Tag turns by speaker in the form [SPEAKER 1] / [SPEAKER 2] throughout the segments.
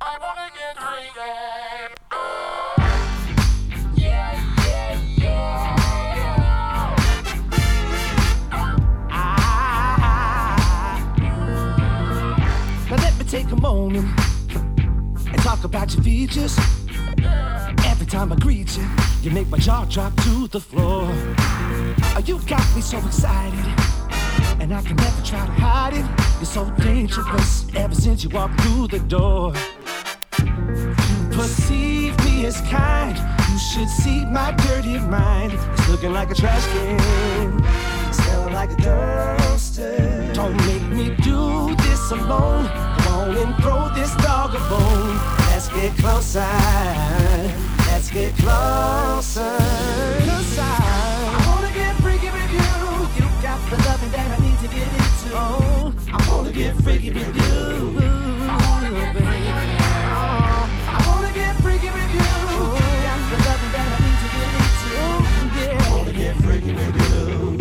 [SPEAKER 1] Now let me take a moment and talk about your features. Every time I greet you, you make my jaw drop to the floor. You got me so excited, and I can never try to hide it. You're so dangerous ever since you walked through the door. You perceive me as kind, you should see my dirty mind. It's looking like a trash can, smelling like a dumpster. Don't make me do this alone. Come on and throw this dog a bone. Let's get closer, let's get closer. 'Cause I wanna get freaky with you. You got the loving that I need to get into. Oh, I wanna get freaky with you. I wanna get freaky with you. I wanna get freaky with you. You got the loving that I need to get into. Yeah, I wanna get freaky with you.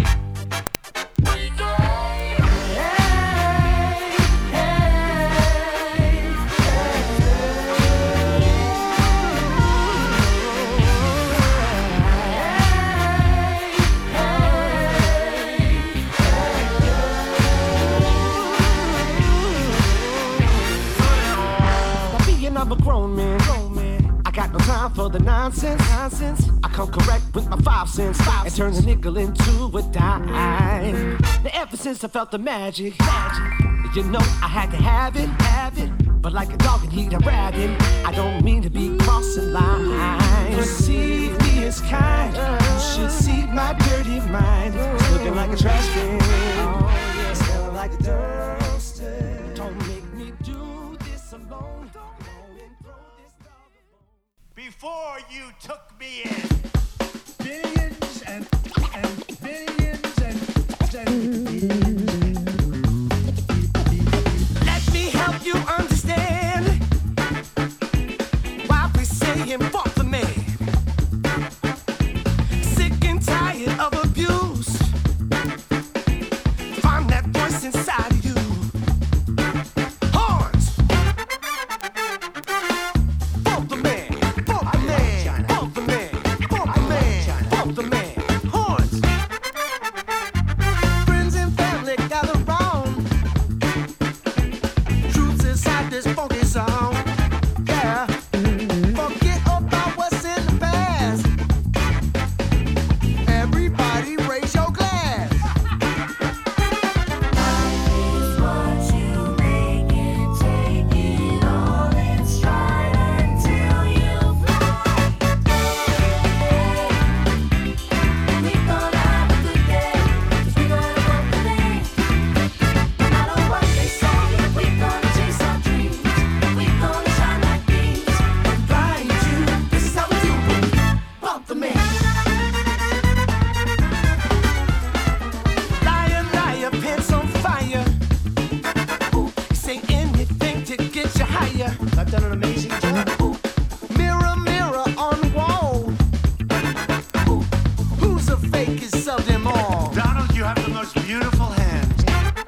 [SPEAKER 1] I'm a grown man. I got no time for the nonsense. I come correct with my 5 cents and turn a nickel into a dime. Now ever since I felt the magic, you know I had to have it. But like a dog in heat, I'm bragging. I don't mean to be crossing lines. Perceive me as kind. You should see my dirty mind. It's looking like a trash can. It's smelling like a dumpster. Don't make me do this alone.
[SPEAKER 2] Before you took me in,
[SPEAKER 3] billions and billions and
[SPEAKER 1] let me help you understand why we say him fuck the man. Sick and tired of abuse. Find that voice inside of you. Horns. Fuck the man. Fuck the man. Fuck the man. Fuck the man. Fuck the man. Horns. Friends and family gather round. Truth's inside this funky song. Yeah. Forget about what's in the past. Everybody raise your glass.
[SPEAKER 4] Life is what you make it, take it all in stride until you fly. We gonna have a good day, 'cause we gonna rock the land. No matter what they say, we gonna chase our dreams. We gonna shine like beams and blind you. This is how we do it. Bump the man.
[SPEAKER 1] Liar, liar, pants on fire. Say anything to get you higher.
[SPEAKER 3] I've done an amazing job.
[SPEAKER 1] Mirror, mirror on the wall. Who's the fakest of them all?
[SPEAKER 2] Donald, you have the most beautiful hands.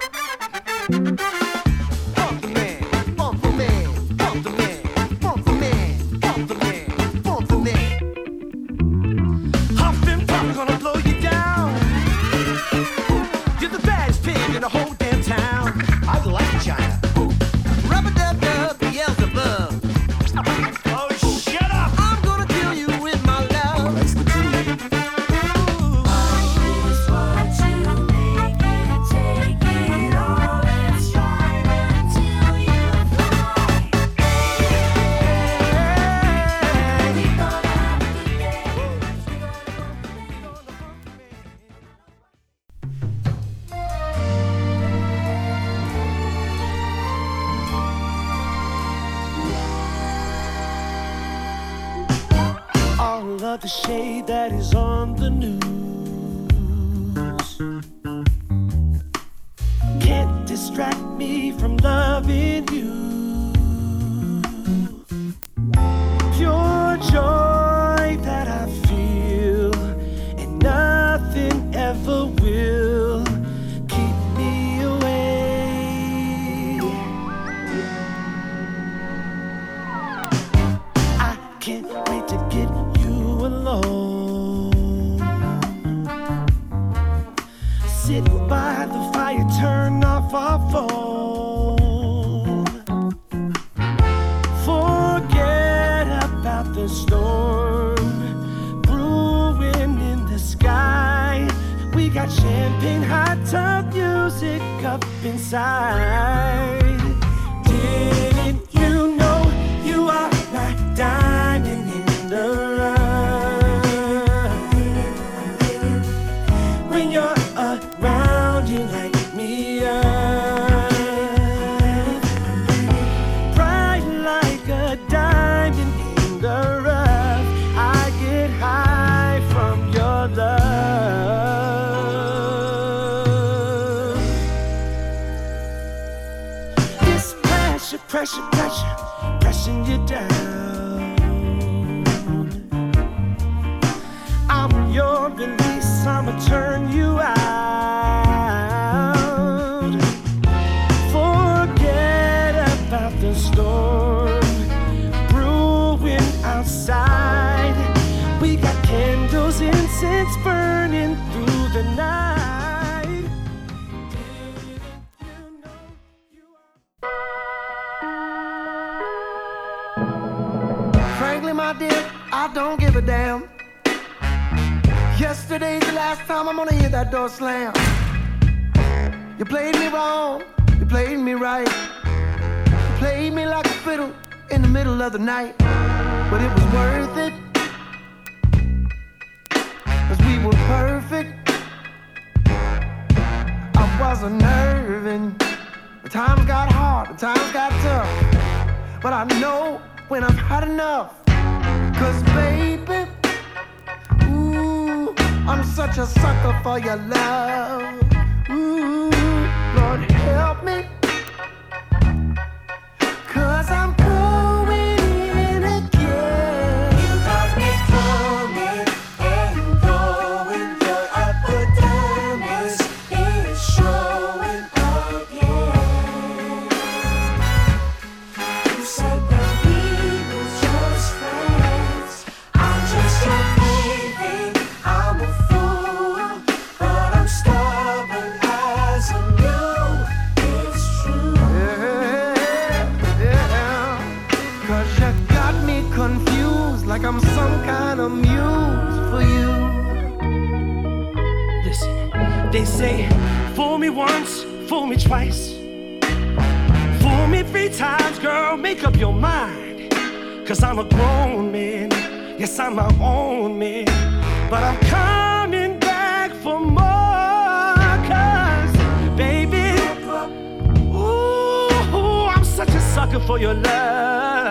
[SPEAKER 1] Bump the man, bump the man, bump the man, bump the man, bump the man, bump the man. Huff and puff gonna blow you down. You're the baddest pig in the whole damn town.
[SPEAKER 3] I like China.
[SPEAKER 1] Rub-a-dub-dub, Beelzebub.
[SPEAKER 2] Oh, shut up!
[SPEAKER 1] I'm gonna kill you with my love.
[SPEAKER 3] That's the truth.
[SPEAKER 4] Life is what you make it, take it all in stride until you fly. We gonna have a good day, 'cause we gonna rock the
[SPEAKER 1] All of the shade that is on the news can't distract me from loving you. Pure joy that I feel, and nothing ever will keep me away. can't wait to get you alone. Sit by the fire, turn off our phone. Forget about the storm brewing in the sky. We got champagne, hot tub music up inside. Didn't you know you are my diamond in the rough? When you're around, you light me up. Bright like a diamond in the rough. I get high from your love. This pressure, pressing you down. I'm your release, I'ma turn you out. Forget about the storm brewing outside. We got candles, incense burning through the night.
[SPEAKER 3] Frankly, my dear, I don't give a damn. Yesterday's the last time I'm gonna hear that door slam. You played me wrong, you played me right. You played me like a fiddle in the middle of the night. But it was worth it, 'cause we were perfect. I wasn't nerving. The times got hard, the times got tough. But I know when I've had enough. 'Cause baby, ooh, I'm such a sucker for your love. Ooh, Lord help me. 'Cause I'm going in again. You got me coming and going. Your epidermis is showing again. You said that we were just friends. I'm just your baby. I'm a fool, but I'm stubborn as a mule. It's true. Yeah. 'Cause you got me confused, like I'm some kind of muse for you.
[SPEAKER 1] Listen, they say, fool me once, fool me twice. Fool me 3 times, girl, make up your mind. 'Cause I'm a grown man, yes, I'm my own man. But I'm coming back for more. 'Cause, baby, ooh, I'm such a sucker for your love.